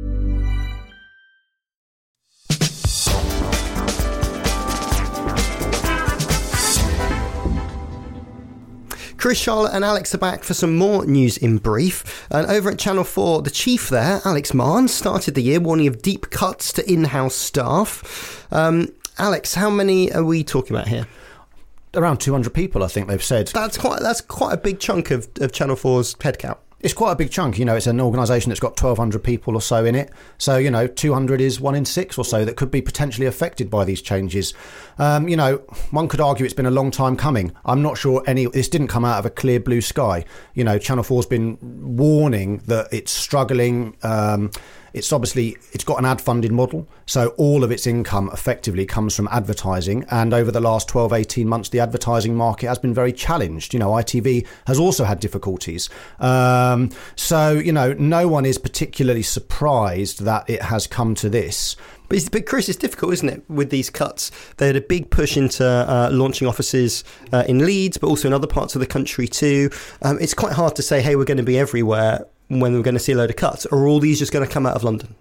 Chris, Charlotte and Alex are back for some more news in brief. And over at Channel four, the chief there, Alex Mann, started the year warning of deep cuts to in-house staff. Um, Alex, how many are we talking about here? Around two hundred people, I think they've said. That's quite that's quite a big chunk of, of Channel four's headcount. It's quite a big chunk. You know, it's an organisation that's got twelve hundred people or so in it. So, you know, two hundred is one in six or so that could be potentially affected by these changes. Um, you know, one could argue it's been a long time coming. I'm not sure any, this didn't come out of a clear blue sky. You know, Channel four's been warning that it's struggling. Um, It's obviously, it's got an ad-funded model, so all of its income effectively comes from advertising. And over the last twelve, eighteen months, the advertising market has been very challenged. You know, I T V has also had difficulties. Um, so, you know, no one is particularly surprised that it has come to this. But, it's, but Chris, it's difficult, isn't it, with these cuts? They had a big push into uh, launching offices uh, in Leeds, but also in other parts of the country too. Um, it's quite hard to say, hey, we're going to be everywhere when we're going to see a load of cuts. Or are all these just going to come out of London?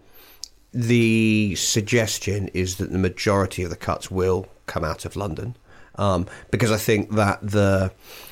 The suggestion is that the majority of the cuts will come out of London, um, because I think that the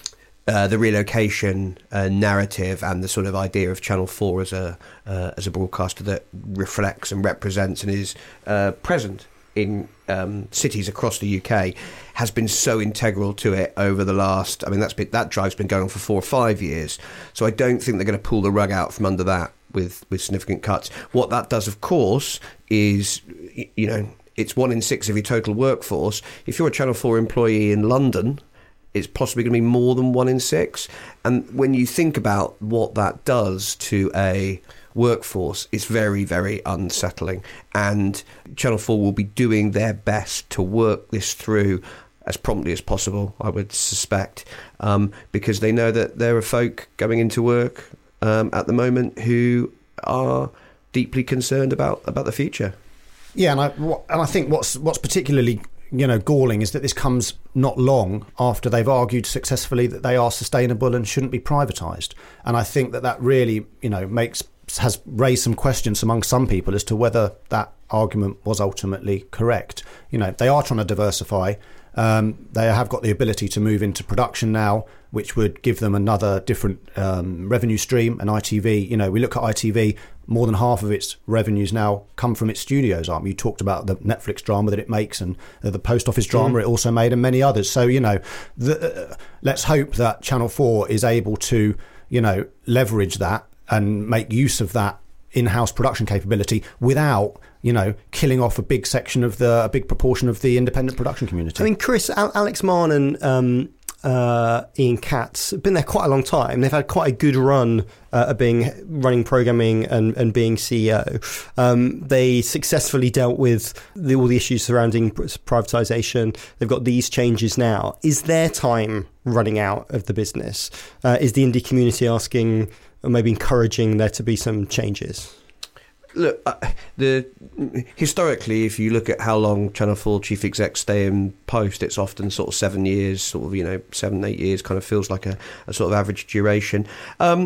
uh, the relocation uh, narrative and the sort of idea of Channel four as a uh, as a broadcaster that reflects and represents and is uh, present in um, cities across the U K has been so integral to it over the last, I mean, that's been, that drive's been going on for four or five years. So I don't think they're going to pull the rug out from under that with, with significant cuts. What that does, of course, is, you know, it's one in six of your total workforce. If you're a Channel four employee in London, it's possibly going to be more than one in six. And when you think about what that does to a workforce, it's very, very unsettling. And Channel four will be doing their best to work this through as promptly as possible, I would suspect, um, because they know that there are folk going into work um, at the moment who are deeply concerned about, about the future. Yeah, and I, and I think what's what's particularly, you know, galling is that this comes not long after they've argued successfully that they are sustainable and shouldn't be privatised. And I think that that really, you know, makes has raised some questions among some people as to whether that argument was ultimately correct. You know, they are trying to diversify. Um, they have got the ability to move into production now, which would give them another different um, revenue stream. And I T V, you know, we look at I T V, more than half of its revenues now come from its studios, aren't we? You talked about the Netflix drama that it makes and the Post Office drama mm. it also made and many others. So, you know, the, uh, let's hope that Channel four is able to, you know, leverage that and make use of that in-house production capability without, you know, killing off a big section of the, a big proportion of the independent production community. I mean, Chris, Alex Mann and um, uh, Ian Katz have been there quite a long time. They've had quite a good run uh, of being running programming and, and being C E O. Um, they successfully dealt with the, all the issues surrounding privatisation. They've got these changes now. Is their time running out of the business? Uh, is the indie community asking, or maybe encouraging there to be some changes? Look, uh, the historically, if you look at how long Channel four chief execs stay in post, it's often sort of seven years, sort of, you know, seven, eight years, kind of feels like a, a sort of average duration. Um,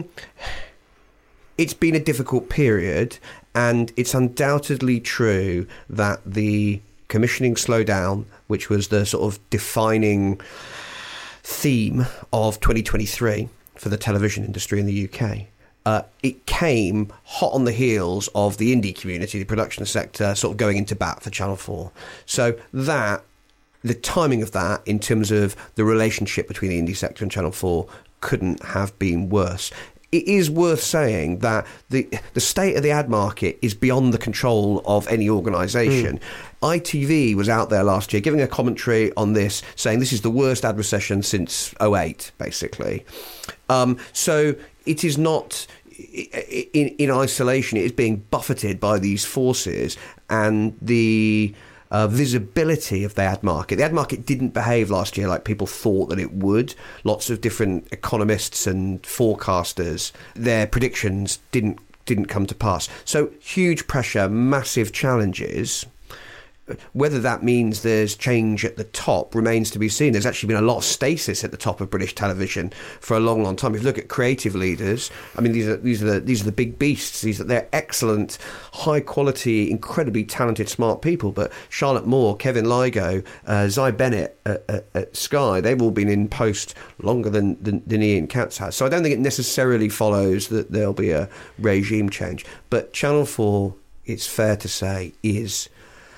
it's been a difficult period, and it's undoubtedly true that the commissioning slowdown, which was the sort of defining theme of twenty twenty-three for the television industry in the U K, Uh, it came hot on the heels of the indie community, the production sector, sort of going into bat for Channel four. So that, the timing of that in terms of the relationship between the indie sector and Channel four couldn't have been worse. It is worth saying that the the state of the ad market is beyond the control of any organisation. Mm. I T V was out there last year giving a commentary on this, saying this is the worst ad recession since oh eight, basically. Um, so it is not in, in isolation. It is being buffeted by these forces, and the uh, visibility of the ad market. The ad market didn't behave last year like people thought that it would. Lots of different economists and forecasters, their predictions didn't didn't come to pass. So huge pressure, massive challenges. Whether that means there's change at the top remains to be seen. There's actually been a lot of stasis at the top of British television for a long, long time. If you look at creative leaders, I mean, these are these are the these are the big beasts. These are they're excellent, high quality, incredibly talented, smart people. But Charlotte Moore, Kevin Lygo, uh, Zy Bennett at, at, at Sky, they've all been in post longer than, than than Ian Katz has. So I don't think it necessarily follows that there'll be a regime change. But Channel four, it's fair to say, is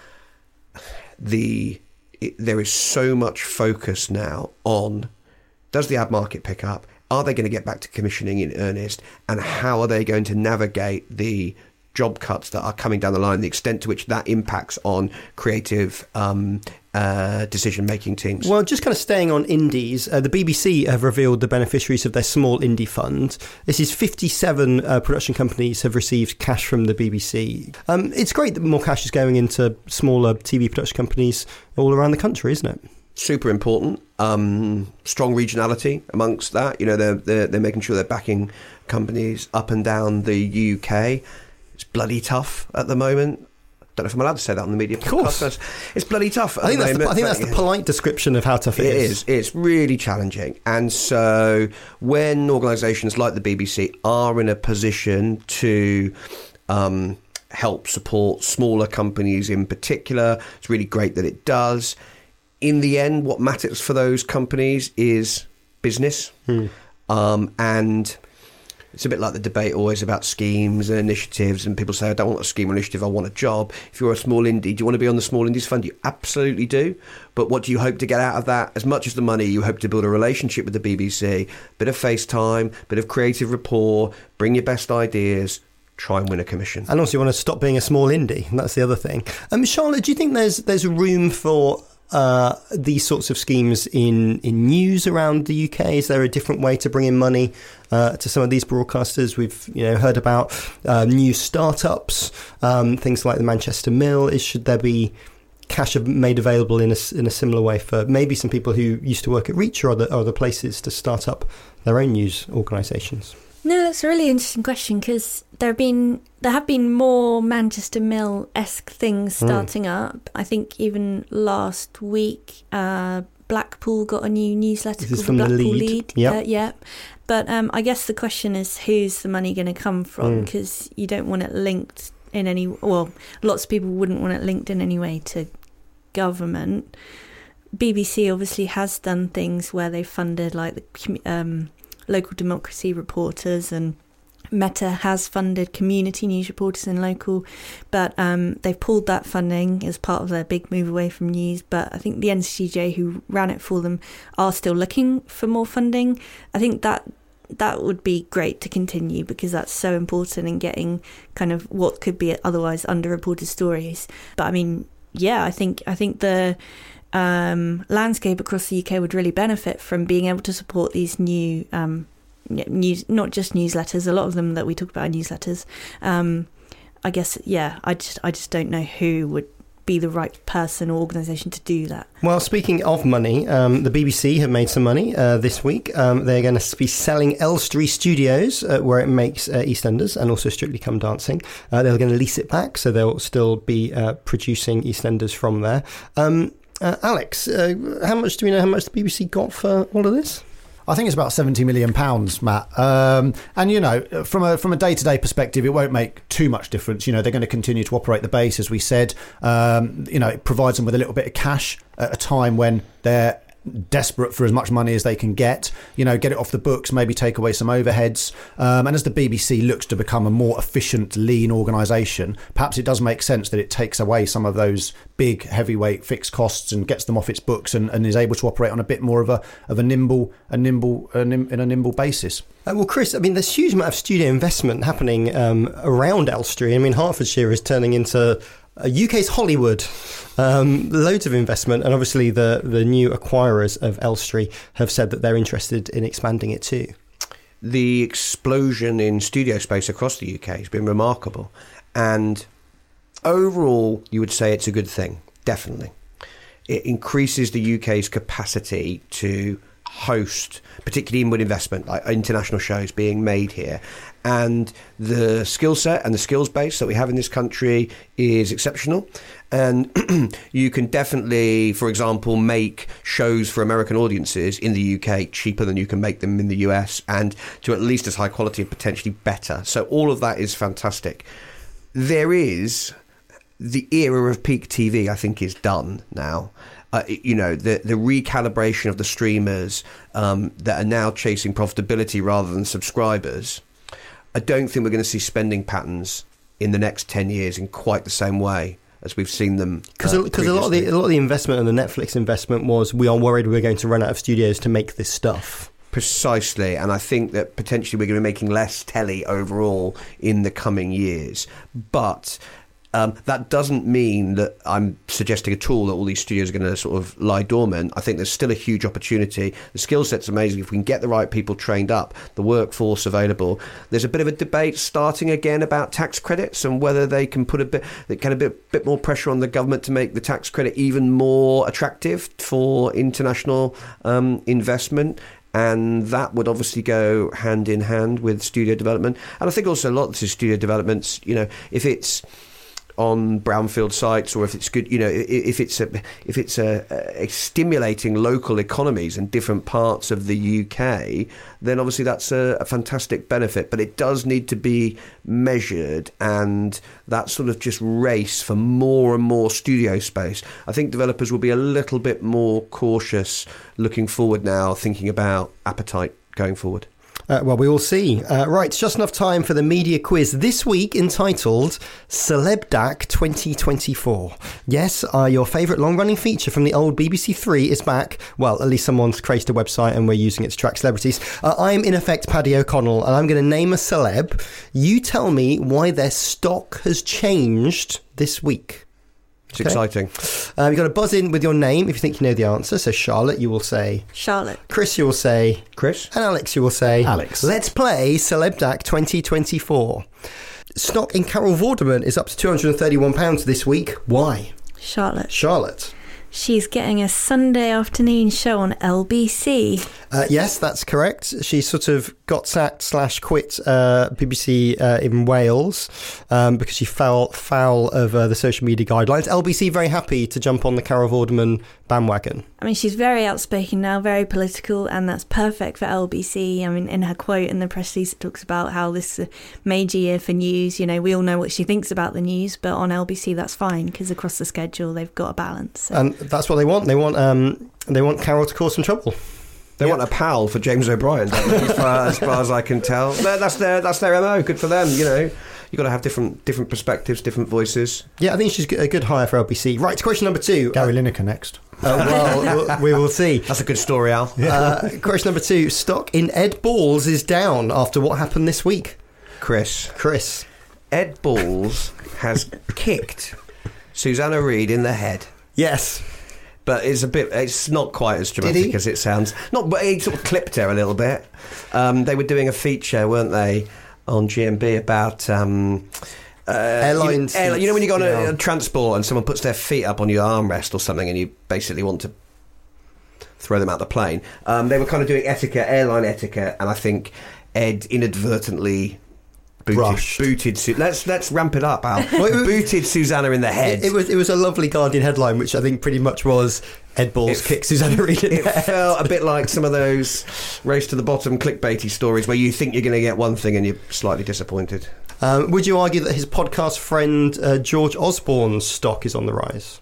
the it, there is so much focus now on, does the ad market pick up? Are they going to get back to commissioning in earnest? And how are they going to navigate the job cuts that are coming down the line, the extent to which that impacts on creative um, uh, decision-making teams? Well, just kind of staying on indies, uh, the B B C have revealed the beneficiaries of their small indie fund. This is fifty-seven uh, production companies have received cash from the B B C. Um, it's great that more cash is going into smaller T V production companies all around the country, isn't it? Super important. Um, strong regionality amongst that. You know, they're, they're, they're making sure they're backing companies up and down the U K. It's bloody tough at the moment. Don't know if I'm allowed to say that on the media. Of course. Podcast. It's bloody tough at I think the that's moment. the, I think that's the polite description of how tough it, it is. is. It's really challenging. And so when organisations like the B B C are in a position to um, help support smaller companies in particular, it's really great that it does. In the end, what matters for those companies is business. Hmm. Um, and it's a bit like the debate always about schemes and initiatives, and people say, I don't want a scheme or initiative, I want a job. If you're a small indie, do you want to be on the Small Indies Fund? You absolutely do. But what do you hope to get out of that? As much as the money, you hope to build a relationship with the B B C, bit of FaceTime, bit of creative rapport, bring your best ideas, try and win a commission. And also you want to stop being a small indie. That's the other thing. Um, Charlotte, do you think there's there's room for Uh, these sorts of schemes in, in news around the U K? Is there a different way to bring in money uh, to some of these broadcasters? We've you know heard about uh, new startups, um, things like the Manchester Mill. Is should there be cash made available in a, in a similar way for maybe some people who used to work at Reach or other, other places to start up their own news organisations? No, that's a really interesting question, because there have been there have been more Manchester Mill-esque things starting mm. up. I think even last week, uh, Blackpool got a new newsletter this called from the Blackpool the Lead. Lead. Yep. Uh, yeah, but um, I guess the question is, who's the money going to come from? Because mm. you don't want it linked in any. Well, lots of people wouldn't want it linked in any way to government. B B C obviously has done things where they've funded like the. Um, local democracy reporters, and Meta has funded community news reporters in local, but um, they've pulled that funding as part of their big move away from news. But I think the N C J, who ran it for them, are still looking for more funding. I think that that would be great to continue, because that's so important in getting kind of what could be otherwise underreported stories. But I mean, yeah, I think I think the Um, landscape across the U K would really benefit from being able to support these new um, news, not just newsletters. A lot of them that we talk about are newsletters. Um, I guess, yeah, I just I just don't know who would be the right person or organisation to do that. Well, speaking of money, um, the B B C have made some money uh, this week. Um, they're going to be selling Elstree Studios, uh, where it makes uh, EastEnders and also Strictly Come Dancing. Uh, they're going to lease it back, so they'll still be uh, producing EastEnders from there. Um, Uh, Alex, uh, how much do we know how much the B B C got for all of this? I think it's about seventy million pounds, Matt. Um, and, you know, from a from a day-to-day perspective, it won't make too much difference. You know, they're going to continue to operate the base, as we said. Um, you know, it provides them with a little bit of cash at a time when they're desperate for as much money as they can get, you know, get it off the books, maybe take away some overheads. Um, and as the B B C looks to become a more efficient, lean organisation, perhaps it does make sense that it takes away some of those big, heavyweight fixed costs and gets them off its books, and, and is able to operate on a bit more of a of a nimble, a nimble, a nim, in a nimble basis. Uh, well, Chris, I mean, there's a huge amount of studio investment happening um, around Elstree. I mean, Hertfordshire is turning into U K's Hollywood. Um, loads of investment, and obviously the, the new acquirers of Elstree have said that they're interested in expanding it too. The explosion in studio space across the U K has been remarkable, and overall you would say it's a good thing. definitely. It increases the U K's capacity to host, particularly inward investment, like international shows being made here. And the skill set and the skills base that we have in this country is exceptional. And you can definitely, for example, make shows for American audiences in the U K cheaper than you can make them in the U S, and to at least as high quality and potentially better. So all of that is fantastic. There is the era of peak T V, I think, is done now. Uh, you know, the the recalibration of the streamers um, that are now chasing profitability rather than subscribers. I don't think we're going to see spending patterns in the next ten years in quite the same way as we've seen them. Because uh, a lot of the a lot of the investment and the Netflix investment was, we are worried we're going to run out of studios to make this stuff. Precisely, and I think that potentially we're going to be making less telly overall in the coming years. But Um, that doesn't mean that I'm suggesting at all that all these studios are going to sort of lie dormant. I think there's still a huge opportunity. The skill set's amazing. If we can get the right people trained up, the workforce available. There's a bit of a debate starting again about tax credits and whether they can put a bit, kind of bit, bit more pressure on the government to make the tax credit even more attractive for international um, investment. And that would obviously go hand in hand with studio development. And I think also a lot of the studio developments, you know, if it's on brownfield sites, or if it's good, you know, if it's a if it's a, a stimulating local economies in different parts of the U K, then obviously that's a, a fantastic benefit. But it does need to be measured, and that sort of just race for more and more studio space. I think developers will be a little bit more cautious looking forward now, thinking about appetite going forward. Uh, well, we will see. Uh, right, just enough time for the media quiz this week, entitled Celebdac twenty twenty-four. Yes, uh, your favourite long-running feature from the old B B C Three is back. Well, at least someone's created a website and we're using it to track celebrities. Uh, I'm, in effect, Paddy O'Connell, and I'm going to name a celeb. You tell me why their stock has changed this week. It's okay. Exciting. Uh, you've got to buzz in with your name if you think you know the answer. So Charlotte, you will say Charlotte. Chris, you will say Chris. And Alex, you will say Alex. Let's play Celebdac twenty twenty-four. Stock in Carol Vorderman is up to two hundred thirty-one pounds this week. Why? Charlotte. Charlotte. She's getting a Sunday afternoon show on L B C. Uh, yes, that's correct. She sort of got sacked slash quit uh, B B C uh, in Wales um, because she fell foul of uh, the social media guidelines. L B C very happy to jump on the Carol Vorderman bandwagon. I mean, she's very outspoken now, very political, and that's perfect for L B C. I mean, in her quote in the press release, it talks about how this is a major year for news. You know, we all know what she thinks about the news, but on L B C, that's fine, because across the schedule, they've got a balance. So. And that's what they want. They want um, they want Carol to cause some trouble. They yep. want a pal for James O'Brien, don't they, as, far, as far as I can tell. That's their that's their M O. Good for them, you know. You've got to have different different perspectives, different voices. Yeah, I think she's a good hire for L B C. Right, to question number two. Gary uh, Lineker next. Uh, well, we will see. That's a good story, Al. Uh, question number two. Stock in Ed Balls is down after what happened this week. Chris. Chris. Ed Balls has kicked Susanna Reid in the head. Yes. But it's a bit. It's not quite as dramatic as it sounds. Not, but he sort of clipped her a little bit. Um, they were doing a feature, weren't they, on G M B about um, uh, airlines. You, airline, you know when you go on yeah. a, a transport and someone puts their feet up on your armrest or something, and you basically want to throw them out the plane. Um, they were kind of doing etiquette, airline etiquette, and I think Ed inadvertently. Booted, booted Su- let's let's ramp it up, Al. Booted Susanna in the head. It, it was it was a lovely Guardian headline, which I think pretty much was Ed Balls kicked Susanna Reid in the head. It felt a bit like some of those race to the bottom clickbaity stories where you think you're going to get one thing and you're slightly disappointed. Um, would you argue that his podcast friend uh, George Osborne's stock is on the rise?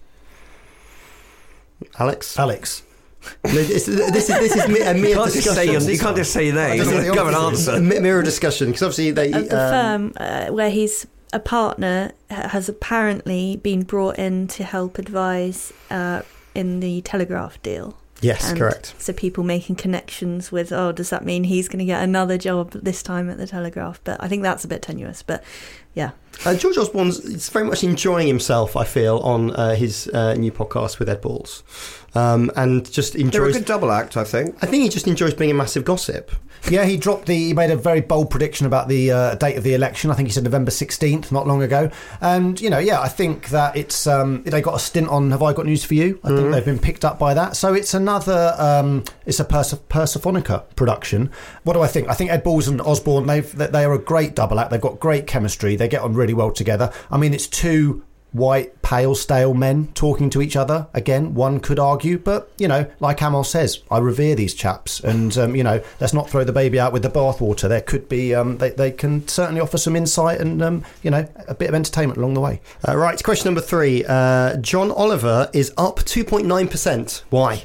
Alex? Alex. No, this, this is this is a mere you can't discussion. Just say your, you can't just say your name. You've got to have an answer. Mirror discussion, because obviously they Of the um, firm uh, where he's a partner has apparently been brought in to help advise uh, in the Telegraph deal. Yes, and correct. So people making connections with, oh, does that mean he's going to get another job this time at the Telegraph? But I think that's a bit tenuous. But yeah. Uh, George Osborne's is very much enjoying himself, I feel, on uh, his uh, new podcast with Ed Balls. um, and just enjoys. They're a good double act, I think. I think he just enjoys being a massive gossip. Yeah, he dropped the. He made a very bold prediction about the uh, date of the election. I think he said November sixteenth, not long ago. And you know, yeah, I think that it's um, they got a stint on Have I Got News for You? I mm-hmm. think they've been picked up by that. So it's another. Um, it's a Perse- Persephonica production. What do I think? I think Ed Balls and Osborne. They they are a great double act. They've got great chemistry. They get on really well together. I mean, it's two white, pale, stale men talking to each other. Again, one could argue, but, you know, like Amal says, I revere these chaps. And, um, you know, let's not throw the baby out with the bathwater. There could be, um, they, they can certainly offer some insight and, um, you know, a bit of entertainment along the way. Uh, right, question number three. Uh, John Oliver is up two point nine percent. Why?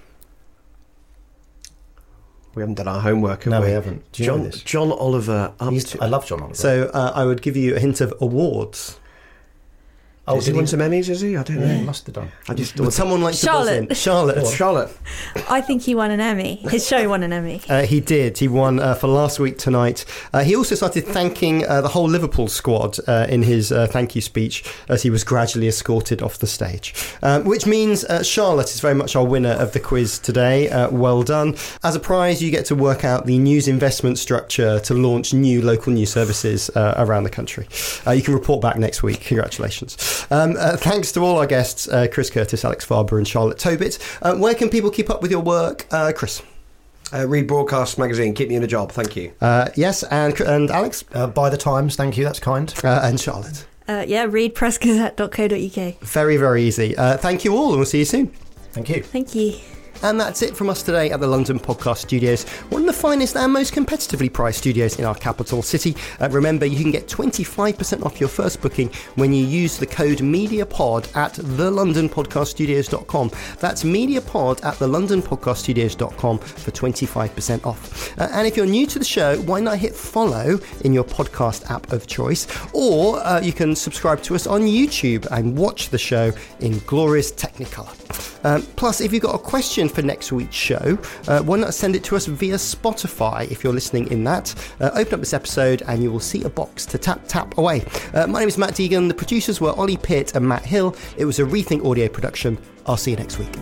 We haven't done our homework, have no, we? we haven't. Do you John, know this? John Oliver up He's, to... I love John Oliver. So uh, I would give you a hint of awards. Oh, has he won some Emmys, is he? I don't know. Yeah, he must have done. I just Would someone like Charlotte. to buzz in? Charlotte. Charlotte. I think he won an Emmy. His show won an Emmy. Uh, he did. He won uh, for Last Week Tonight. Uh, he also started thanking uh, the whole Liverpool squad uh, in his uh, thank you speech as he was gradually escorted off the stage. Um, which means uh, Charlotte is very much our winner of the quiz today. Uh, well done. As a prize, you get to work out the news investment structure to launch new local news services uh, around the country. Uh, you can report back next week. Congratulations. Um, uh, thanks to all our guests, uh, Chris Curtis, Alex Farber and Charlotte Tobit. Uh, where can people keep up with your work, uh, Chris? Uh, read Broadcast Magazine. Keep me in a job. Thank you. Uh, yes, and and Alex? Uh, buy the Times. Thank you. That's kind. Uh, and Charlotte? Uh, yeah, read press gazette dot co dot uk. Very, very easy. Uh, thank you all, and we'll see you soon. Thank you. Thank you. And that's it from us today at the London Podcast Studios, one of the finest and most competitively priced studios in our capital city. Uh, remember, you can get twenty-five percent off your first booking when you use the code MEDIAPOD at the london podcast studios dot com. That's MEDIAPOD at the london podcast studios dot com for twenty-five percent off. Uh, and if you're new to the show, why not hit follow in your podcast app of choice? Or uh, you can subscribe to us on YouTube and watch the show in glorious Technicolor. Um, plus, if you've got a question for next week's show, uh, why not send it to us via Spotify if you're listening in that. Uh, open up this episode and you will see a box to tap, tap away. Uh, my name is Matt Deegan. The producers were Ollie Pitt and Matt Hill. It was a Rethink Audio production. I'll see you next week.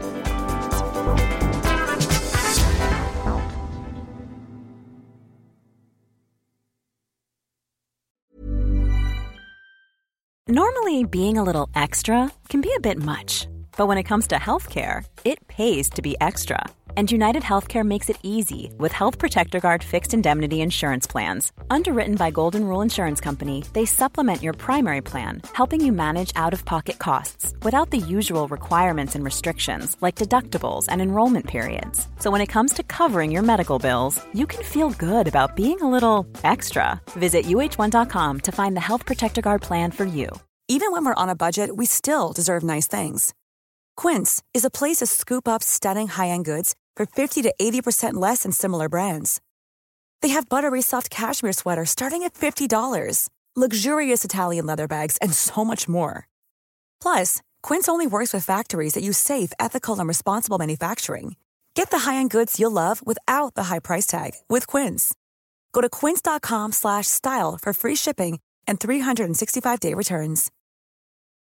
Normally, being a little extra can be a bit much. But when it comes to healthcare, it pays to be extra. And United Healthcare makes it easy with Health Protector Guard fixed indemnity insurance plans. Underwritten by Golden Rule Insurance Company, they supplement your primary plan, helping you manage out-of-pocket costs without the usual requirements and restrictions like deductibles and enrollment periods. So when it comes to covering your medical bills, you can feel good about being a little extra. Visit U H one dot com to find the Health Protector Guard plan for you. Even when we're on a budget, we still deserve nice things. Quince is a place to scoop up stunning high-end goods for fifty to eighty percent less than similar brands. They have buttery soft cashmere sweaters starting at fifty dollars, luxurious Italian leather bags, and so much more. Plus, Quince only works with factories that use safe, ethical, and responsible manufacturing. Get the high-end goods you'll love without the high price tag with Quince. Go to quince dot com slash style for free shipping and three sixty-five day returns.